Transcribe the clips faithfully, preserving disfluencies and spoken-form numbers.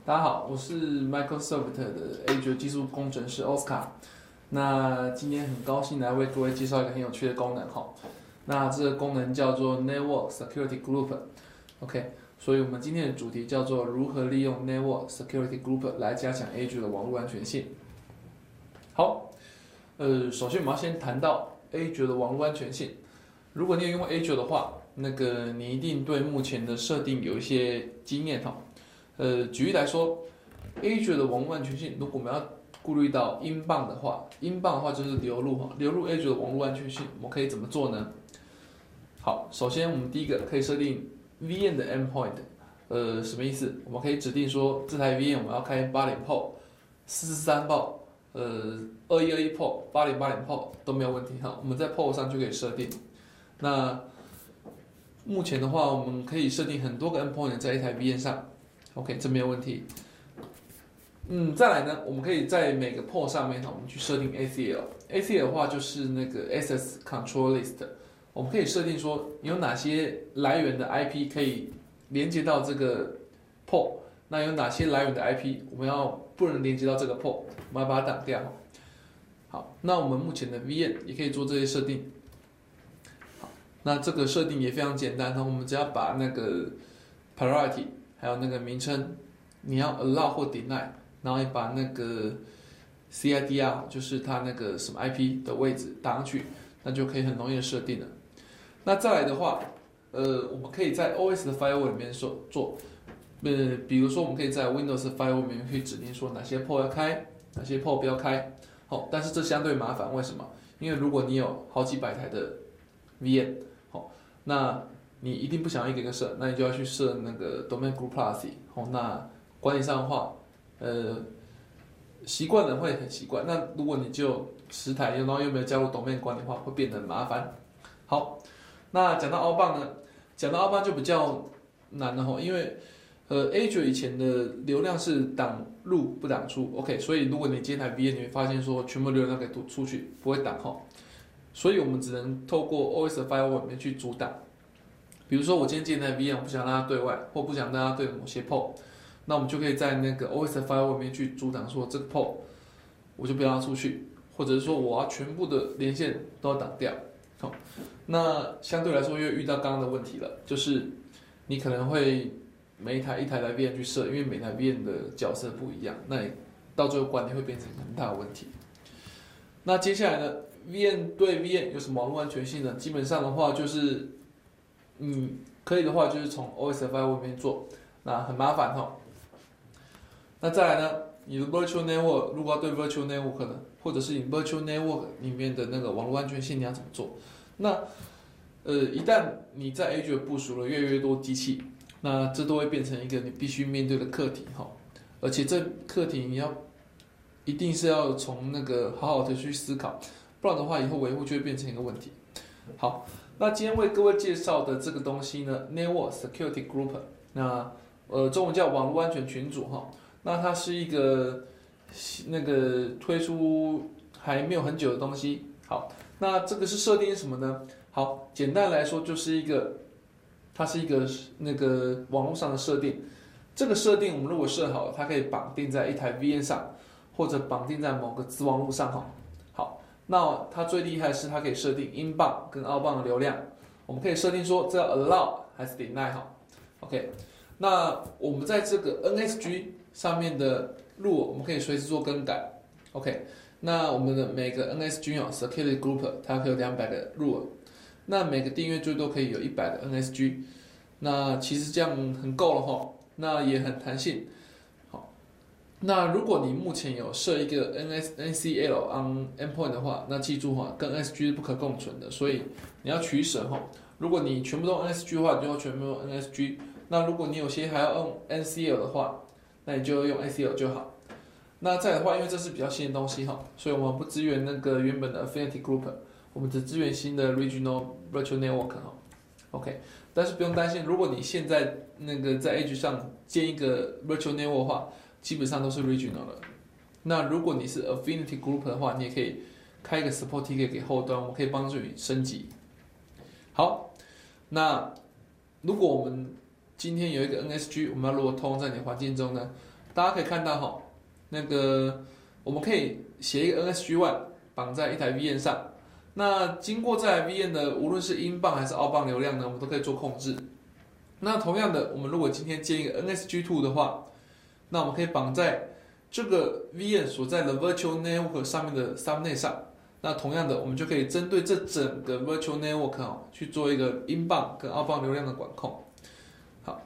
大家好，我是 Microsoft 的 Azure 技术工程师 Oscar。那今天很高兴来为各位介绍一个很有趣的功能哈。那这个功能叫做 Network Security Group。OK， 所以我们今天的主题叫做如何利用 Network Security Group 来加强 Azure 的网络安全性。好，呃，首先我们要先谈到 Azure 的网络安全性。如果你有用过 Azure 的话，那个你一定对目前的设定有一些经验哈。呃，举例来说 ，Azure 的网络安全性，如果我们要顾虑到英镑的话，英镑的话就是流入哈，流入 Azure 的网络安全性，我们可以怎么做呢？好，首先我们第一个可以设定 V M 的 endpoint， 呃，什么意思？我们可以指定说这台 V M 我们要开八点 port、四四三 port、呃二一二一 port、八零八零 port 都没有问题哈，我们在 port 上就可以设定。那目前的话，我们可以设定很多个 endpoint 在一台 V M 上。OK， 这没有问题。嗯，再来呢，我们可以在每个 port 上面呢，我们去设定 A C L。A C L 的话就是那个 Access Control List， 我们可以设定说有哪些来源的 I P 可以连接到这个 port， 那有哪些来源的 I P 我们要不能连接到这个 port， 我们要把它挡掉。好，那我们目前的 V M 也可以做这些设定。好，那这个设定也非常简单，我们只要把那个 priority还有那个名称，你要 allow 或 deny， 然后你把那个 C I D R 就是它那个什么 I P 的位置打上去，那就可以很容易的设定了。那再来的话，呃，我们可以在 O S 的 firewall 里面做做，呃，比如说我们可以在 Windows firewall 里面去指定说哪些 port 要开，哪些 port 不要开。好，但是这相对麻烦，为什么？因为如果你有好几百台的 V M， 好，那你一定不想要一个一个设，那你就要去设那个 domain group policy。哦，那管理上的话，呃，习惯人会很习惯。那如果你就十台，然后又没有加入 domain 管理的话，会变得很麻烦。好，那讲到 outbound 呢，讲到 outbound 就比较难了哈，因为呃 Azure 以前的流量是挡入不挡出 ，OK， 所以如果你接台 V M， 你会发现说全部流量给吐出去，不会挡哈。所以我们只能透过 O S 的 firewall 里面去阻挡。比如说我今天接那台 V M， 我不想让它对外，或不想让它对某些 port， 那我们就可以在那个 O S 的 firewall 里面去阻挡，说这个 port 我就不要让它出去，或者是说我要全部的连线都要挡掉。好，那相对来说又遇到刚刚的问题了，就是你可能会每一台一台来 V M 去设，因为每台 V M 的角色不一样，那你到最后管理会变成很大的问题。那接下来呢 ，V M 对 V M 有什么网络安全性呢？基本上的话就是。嗯，可以的话就是从 O S 的 firewall 里面做，那很麻烦哈。那再来呢，你的 virtual network 如果要对 virtual network 呢，或者是你 virtual network 里面的那个网络安全性你要怎么做？那呃，一旦你在 Azure 部署了越来越多机器，那这都会变成一个你必须面对的课题哈。而且这课题你要一定是要从那个好好的去思考，不然的话以后维护就会变成一个问题。好。那今天为各位介绍的这个东西呢 ，Network Security Group， 那呃中文叫网络安全群组哈。那它是一个那个推出还没有很久的东西。好，那这个是设定什么呢？好，简单来说就是一个，它是一个那个网络上的设定。这个设定我们如果设好了，它可以绑定在一台 V M 上，或者绑定在某个子网络上哈。那它最厉害的是它可以设定 inbound 跟 outbound 的流量，我们可以设定说这要 allow 还是 deny 哈 ，OK。那我们在这个 N S G 上面的路我们可以随时做更改 ，OK。那我们的每个 N S G 哦 security group 它可以有两百个 rule， 那每个订阅最多可以有一百个 N S G， 那其实这样很够了哈，那也很弹性。那如果你目前有设一个 N S N C L on endpoint 的话，那记住哈，跟 N S G 是不可共存的，所以你要取舍哈。如果你全部都 N S G 的话，你就要全部用 N S G。那如果你有些还要用 N C L 的话，那你就用 N C L 就好。那再的话，因为这是比较新的东西哈，所以我们不支援那个原本的 Affinity Group， 我们只支援新的 Regional Virtual Network 哈。OK， 但是不用担心，如果你现在那个在 Edge 上建一个 Virtual Network 的话，基本上都是 regional 的。那如果你是 affinity group 的话，你也可以开一个 support ticket 给后端，我们可以帮助你升级。好，那如果我们今天有一个 N S G， 我们要如果通在你的环境中呢， 大家可以看到哈，那个我们可以写一个 N S G 一 绑在一台 V N 上，那经过这台 V N 的无论是英镑还是澳镑流量呢，我们都可以做控制。那同样的，我们如果今天建一个 N S G 二 的话，那我们可以绑在这个 V N 所在的 Virtual Network 上面的 Subnet 上。那同样的，我们就可以针对这整个 Virtual Network 哦，去做一个英镑跟澳镑流量的管控。好，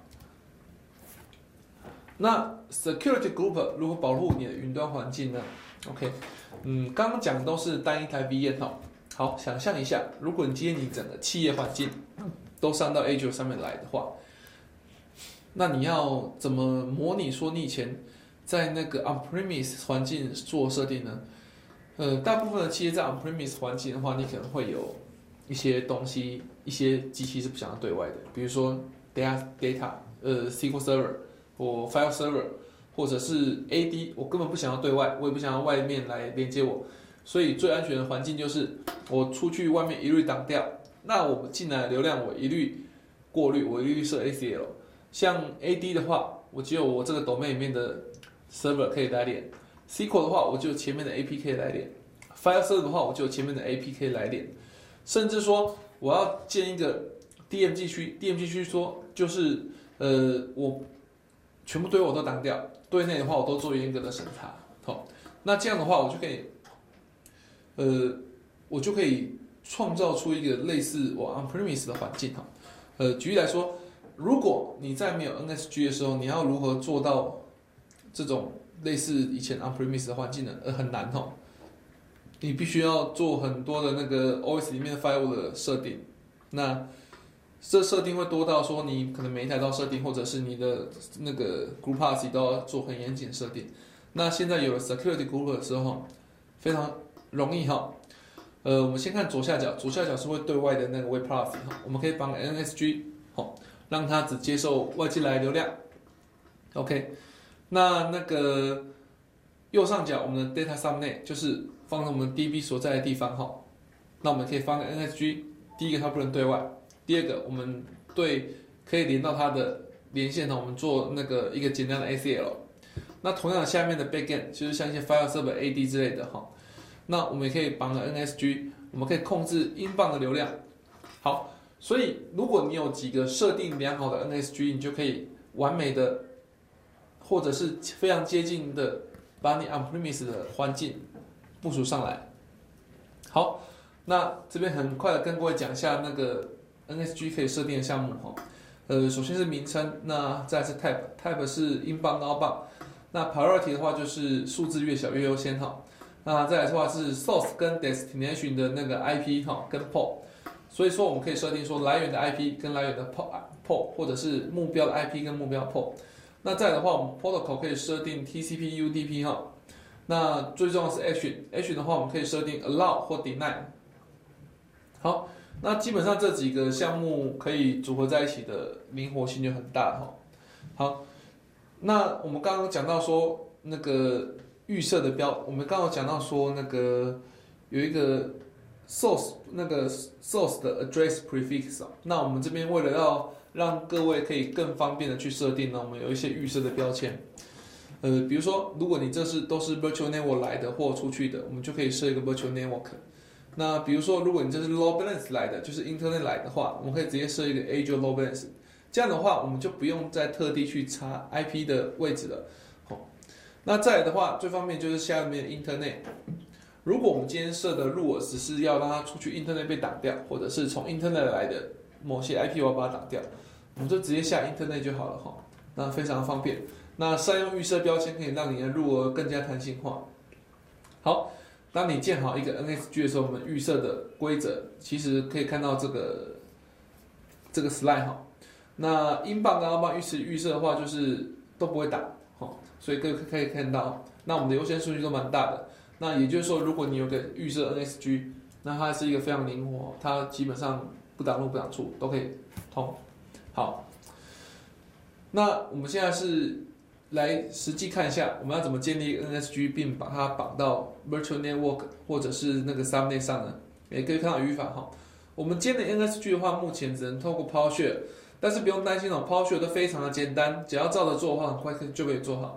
那 Security Group 如何保护你的云端环境呢 ？OK， 嗯，刚刚讲都是单一台 V N 哦。好，想象一下，如果你今天你整个企业环境都上到 Azure 上面来的话，那你要怎么模拟说你以前在那个 on-premise 环境做设定呢？呃，大部分的企业在 on-premise 环境的话，你可能会有一些东西、一些机器是不想要对外的，比如说 data data 呃 S Q L Server 或 File Server， 或者是 A D， 我根本不想要对外，我也不想要外面来连接我，所以最安全的环境就是我出去外面一律挡掉，那我进来的流量我一律过滤，我一律设 A C L。像 A D 的话，我只有我这个 domain 里面的 server 可以来连。S Q L 的话，我就前面的 A P K 来连 ；File Server 的话，我就前面的 A P K 来连。甚至说，我要建一个 D M G 区 ，D M G 区说就是呃，我全部对外我都挡掉，对内的话我都做严格的审查。好，那这样的话，我就可以，呃，我就可以创造出一个类似我 on-premise 的环境哈。呃，举例来说，如果你在没有 N S G 的时候，你要如何做到这种类似以前 on-premise 的环境呢？呃，很难哈。你必须要做很多的那个 O S 里面的 firewall 的设定，那这设定会多到说你可能每一台都要设定，或者是你的那个 group policy 都要做很严谨设定。那现在有了 security group 的时候，非常容易哈。呃，我们先看左下角，左下角是会对外的那个 web policy 哈，我们可以绑 N S G 好，让它只接受外界来的流量。OK， 那那个右上角我们的 data subnet 就是放在我们 D B 所在的地方哈，那我们可以放个 N S G， 第一个它不能对外，第二个我们对可以连到它的连线哈，我们做那个一个简单的 A C L。那同样下面的 backend 就是像一些 file server A D 之类的哈，那我们也可以绑个 N S G， 我们可以控制英镑的流量。好，所以如果你有几个设定良好的 N S G， 你就可以完美的或者是非常接近的把你 on-premise 的环境部署上来。好，那这边很快的跟各位讲一下那个 N S G 可以设定的项目哈。呃，首先是名称，那再来是 type，type 是英镑、澳镑。那 priority 的话就是数字越小越优先哈。那再来的话是 source 跟 destination 的那个 I P 哈跟 port。所以说我们可以设定说来源的 I P 跟来源的 port port 或者是目标的 I P 跟目标 port。那再来的话，我们 protocol 可以设定 T C P、U D P 哈。那最重要的是 action，action 的话我们可以设定 allow 或 deny。好，那基本上这几个项目可以组合在一起的灵活性就很大哈。好，那我们刚刚讲到说那个预设的标，我们刚刚讲到说那个有一个 source 那个 source 的 address prefix 啊，那我们这边为了要让各位可以更方便的去设定呢，我们有一些预设的标签。呃，比如说，如果你这是都是 virtual network 来的或出去的，我们就可以设一个 virtual network。那比如说，如果你这是 load balance 来的，就是 internet 来的话，我们可以直接设一个 Azure load balance。这样的话，我们就不用再特地去查 I P 的位置了。好，那再来的话，最方便就是下面的 internet。如果我们今天设的入耳只是要让它出去 internet 被挡掉，或者是从 internet 来的某些 I P 我要把它挡掉，我们就直接下 internet 就好了哈。那非常方便。那善用预设标签可以让你的入耳更加弹性化。好，当你建好一个 N S G 的时候，我们预设的规则其实可以看到这个这个 slide 哈。那英镑跟澳镑预设预设的话，就是都不会打哈，所以各位可以看到，那我们的优先顺序都蛮大的。那也就是说，如果你有个预设 N S G， 那它是一个非常灵活，它基本上不挡路不挡出都可以通。好，那我们现在是来实际看一下，我们要怎么建立 N S G， 并把它绑到 Virtual Network 或者是那个 Subnet 上呢？也可以看到语法哈。我们建立 N S G 的话，目前只能透过 PowerShell， 但是不用担心哦 ，PowerShell 都非常的简单，只要照着做的话，很快就可以做好。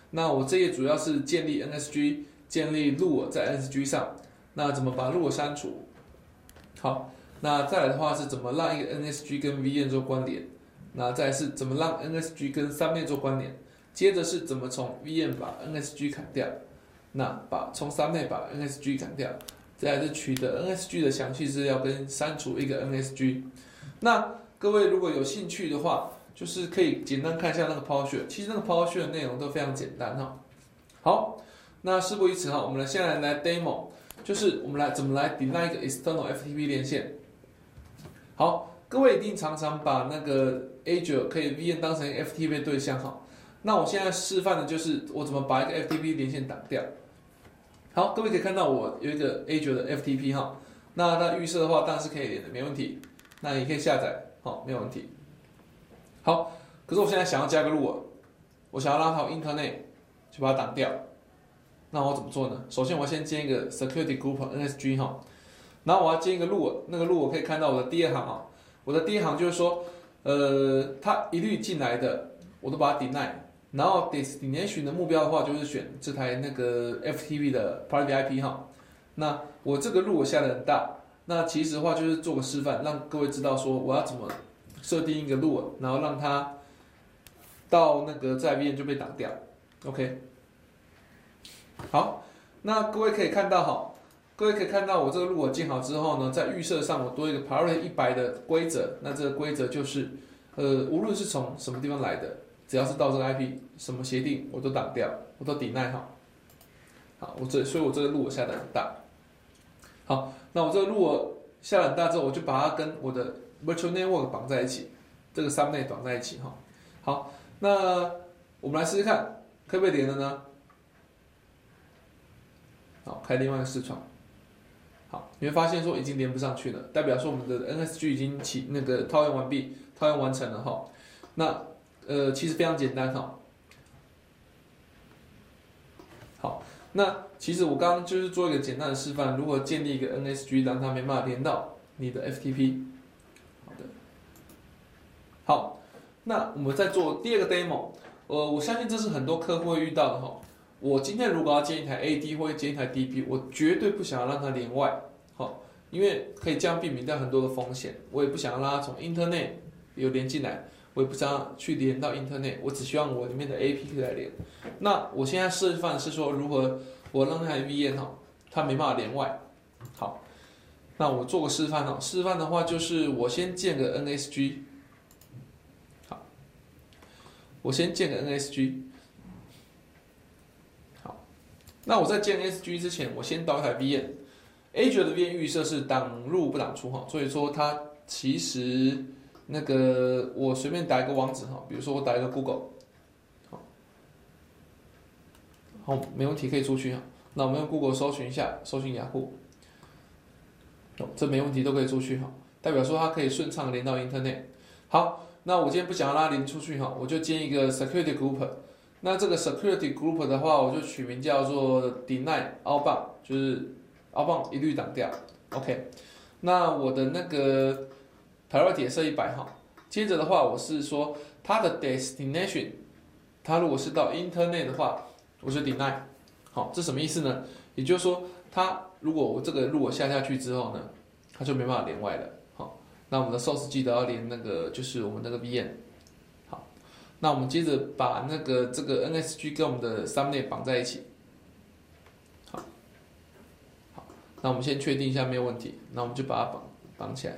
那我这页主要是建立 N S G， 建立 lure 在 N S G 上。那怎么把 lure 删除？好，那再来的话是怎么让一个 N S G 跟 V N 做关联？那再来是怎么让 N S G 跟 Subnet 做关联？接着是怎么从 V N 把 N S G 砍掉？那把从 Subnet 把 N S G 砍掉？再来是取得 N S G 的详细资料跟删除一个 N S G。那各位如果有兴趣的话，就是可以简单看一下那个 PowerShell， 其实那个 PowerShell 的内容都非常简单哈。好，那事不宜迟哈，我们现在来 demo， 就是我们来怎么来 deny 一个 external F T P 连线。好，各位一定常常把那个 Azure 可以 V N 当成 F T P 的对象哈。那我现在示范的就是我怎么把一个 F T P 连线挡掉。好，各位可以看到我有一个 Azure 的 F T P 哈，那那预设的话当然是可以连的，没问题。那也可以下载，好，没有问题。好，可是我现在想要加个 lure， 我想要让它有 internet， 就把它挡掉。那我怎么做呢？首先我要先建一个 security group N S G 哈，然后我要建一个 lure， 那个 lure 我可以看到我的第二行啊，我的第一行就是说，呃，它一律进来的，我都把它 deny。然后 destination 的目标的话，就是选这台那个 F T P 的 private I P 哈。那我这个 lure 下的很大，那其实的话就是做个示范，让各位知道说我要怎么设定一个 lure， 然后让它到那个在 V N 就被挡掉。OK， 好，那各位可以看到哈，各位可以看到我这个 lure 建好之后呢，在预设上我多一个 priority 一百的规则，那这个规则就是，呃，无论是从什么地方来的。只要是到这个 I P 什么协定我都挡掉，我都 deny 好。好，我这所以我这个路我下的很大。好，那我这个路我下的很大之后，我就把它跟我的 virtual network 绑在一起，这个 subnet 绑在一起哈。好，那我们来试试看，可不可以连了呢？好，开另外一个视窗。好，你会发现说已经连不上去了，代表说我们的 N S G 已经起那个套用完毕，套用完成了哈。那呃，其实非常简单哈。好，那其实我刚刚就是做一个简单的示范，如何建立一个 N S G， 让它没办法连到你的 F T P。好的，好，那我们再做第二个 demo。呃，我相信这是很多客户会遇到的哈。我今天如果要建一台 A D 或者建一台 D P， 我绝对不想要让它连外，好，因为可以这样避免掉很多的风险。我也不想让它从 Internet 有连进来。我也不想要去连到 Internet， 我只希望我里面的 A P P 来连。那我现在示范是说如何我让那台 V N 哈，它没办法连外。好，那我做个示范哈，示范的话就是我先建个 N S G， 好，我先建个 N S G， 好，那我在建 N S G 之前，我先导一台 V N。Azure 的 V N 预设是挡入不挡出哈，所以说它其实。那个我随便打一个网址哈，比如说我打一个 Google， 好，好，没问题可以出去哈。那我们用 Google 搜寻一下，搜寻雅虎，哦，这没问题都可以出去哈，代表说它可以顺畅连到 Internet。好，那我今天不想要拉连出去哈，我就建一个 Security Group。那这个 Security Group 的话，我就取名叫做 Deny Outbound， 就是 Outbound 一律挡掉。OK， 那我的那个priority 也设一百哈，接着的话我是说它的 destination， 它如果是到 internet 的话，我就 deny。好，这什么意思呢？也就是说，它如果我这个如果下下去之后呢，它就没办法连外了。好，那我们的 source 记得要连那个就是我们那个 V N。好，那我们接着把那个这个 N S G 跟我们的 subnet 绑在一起。好，好，那我们先确定一下没有问题，那我们就把它绑绑起来。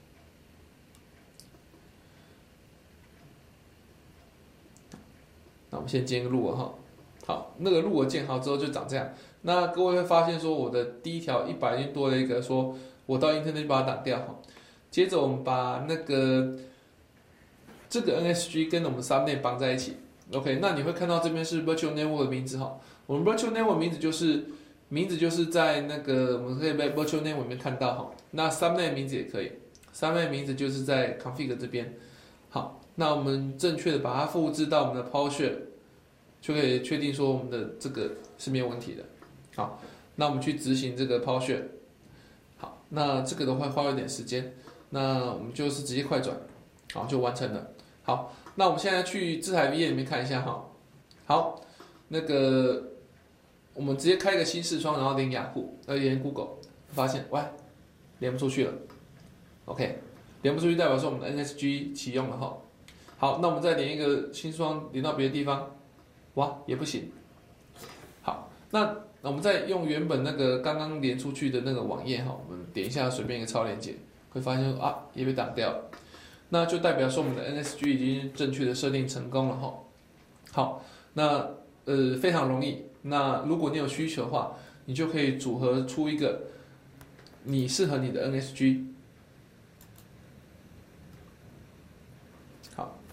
那我们先建一个路哈，好，那个路我建好之后就长这样。那各位会发现说，我的第一条一百已经多了一个，说我到 Internet 就把它挡掉哈。接着我们把那个这个 N S G 跟我们 Subnet 绑在一起 ，OK， 那你会看到这边是 Virtual Network 的名字哈。我们 Virtual Network 名字就是名字就是在那个我们可以在 Virtual Network 里面看到哈。那 Subnet 名字也可以 ，Subnet 名字就是在 Config 这边。好。那我们正确的把它复制到我们的 PowerShell， 就可以确定说我们的这个是没有问题的。好，那我们去执行这个 PowerShell。好，那这个的话花了一点时间，那我们就是直接快转，好就完成了。好，那我们现在去这台 V M 里面看一下哈。好， 那个我们直接开一个新视窗，然后连雅虎，呃，连 Google， 发现喂连不出去了。OK， 连不出去代表说我们的 N S G 启用了哈。好，那我们再连一个新视窗连到别的地方，哇也不行。好，那我们再用原本那个刚刚连出去的那个网页哈，我们点一下随便一个超连接，会发现啊也被挡掉了。那就代表说我们的 N S G 已经正确的设定成功了哈。好，那呃非常容易。那如果你有需求的话，你就可以组合出一个你适合你的 N S G。好，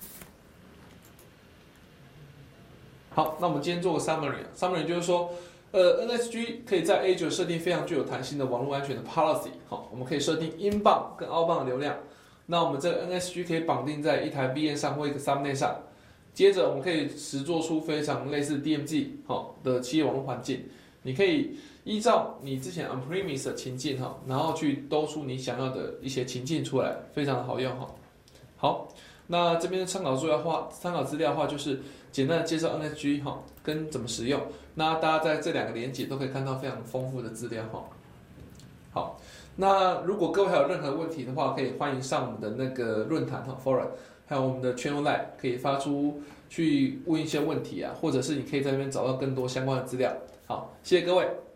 好，那我们今天做个 summary，summary 就是说，呃 ，N S G 可以在 Azure 设定非常具有弹性的网络安全的 policy。好，我们可以设定 inbound 跟 outbound 的流量。那我们这个 N S G 可以绑定在一台 V M 上或一个 subnet 上，接着我们可以实做出非常类似 D M Z 好的企业网络环境。你可以依照你之前 on-premise 的情境哈，然后去兜出你想要的一些情境出来，非常的好用哈。好，那这边的参考资料话，参考资料的话就是简单的介绍 N S G 哈跟怎么使用。那大家在这两个连结都可以看到非常丰富的资料哈。好。那如果各位还有任何问题的话，可以欢迎上我们的那个论坛哈 forum， 还有我们的 channel line， 可以发出去问一些问题啊，或者是你可以在那边找到更多相关的资料。好，谢谢各位。